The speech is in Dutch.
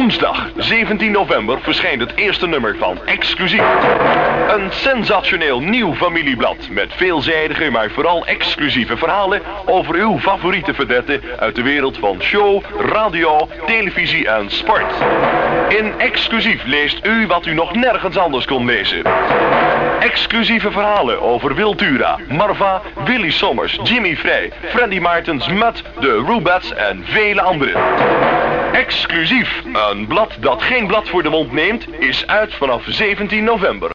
Woensdag 17 november verschijnt het eerste nummer van Exclusief. Een sensationeel nieuw familieblad met veelzijdige, maar vooral exclusieve verhalen over uw favoriete vedetten uit de wereld van show, radio, televisie en sport. In Exclusief leest u wat u nog nergens anders kon lezen. Exclusieve verhalen over Wiltura, Marva, Willy Sommers, Jimmy Frey, Freddy Maartens, Mutt, de Rubats en vele anderen. Exclusief, een blad dat geen blad voor de mond neemt, is uit vanaf 17 november.